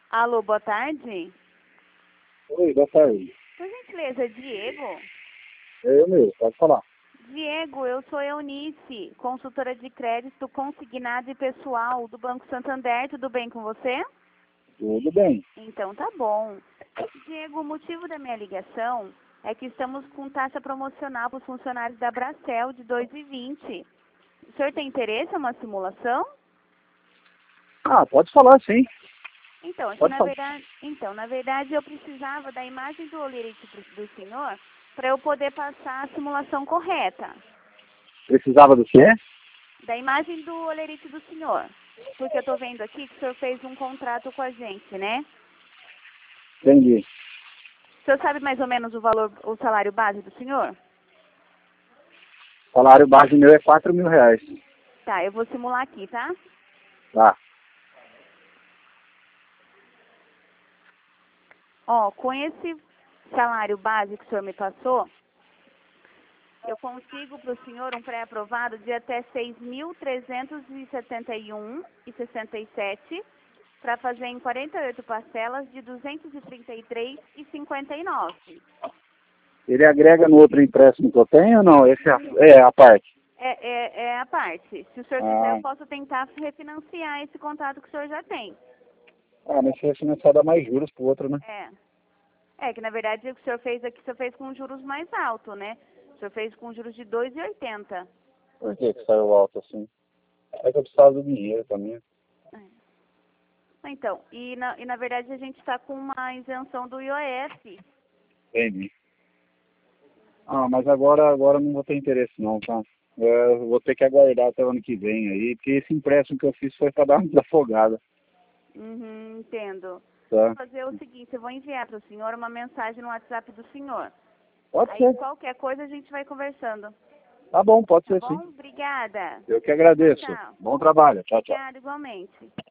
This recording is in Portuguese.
Alô, boa tarde. Oi, boa tarde. Por gentileza, Diego? É eu mesmo, pode falar. Diego, eu sou Eunice, consultora de crédito consignado e pessoal do Banco Santander. Tudo bem com você? Tudo bem. Então tá bom. Diego, o motivo da minha ligação é que estamos com taxa promocional para os funcionários da Bracel de 2,20. O senhor tem interesse em uma simulação? Ah, pode falar, sim. Então, Pode falar. na verdade, eu precisava da imagem do olerite do senhor para eu poder passar a simulação correta. Precisava do quê? Da imagem do olerite do senhor. Porque eu estou vendo aqui que o senhor fez um contrato com a gente, né? Entendi. O senhor sabe mais ou menos o valor, o salário base do senhor? O salário base meu é R$ 4.000. Tá, eu vou simular aqui, tá? Tá. Ó, com esse salário base que o senhor me passou, eu consigo para o senhor um pré-aprovado de até 6.371,67 para fazer em 48 parcelas de 233,59. Ele agrega no outro empréstimo que eu tenho ou não? Esse é a parte. É a parte. Se o senhor quiser, eu Ah, posso tentar refinanciar esse contrato que o senhor já tem. mas se refinanciar dá mais juros pro outro, né? É. É que, na verdade, o que o senhor fez aqui, o senhor fez com juros mais altos, né? O senhor fez com juros de 2,80. Por que saiu alto assim? É que eu precisava do dinheiro também. É. Então, na verdade, a gente está com uma isenção do IOF. Entendi. Ah, mas agora não vou ter interesse não, tá? Eu vou ter que aguardar até o ano que vem aí, porque esse empréstimo que eu fiz foi para dar uma desafogada, Uhum, entendo. Vou tá? fazer o seguinte, eu vou enviar para o senhor uma mensagem no WhatsApp do senhor. Pode Aí, ser. qualquer coisa, a gente vai conversando. Tá bom, pode Tá ser sim. bom? Obrigada. Eu que agradeço. Tchau. Bom trabalho. Tchau, tchau. Obrigada, igualmente.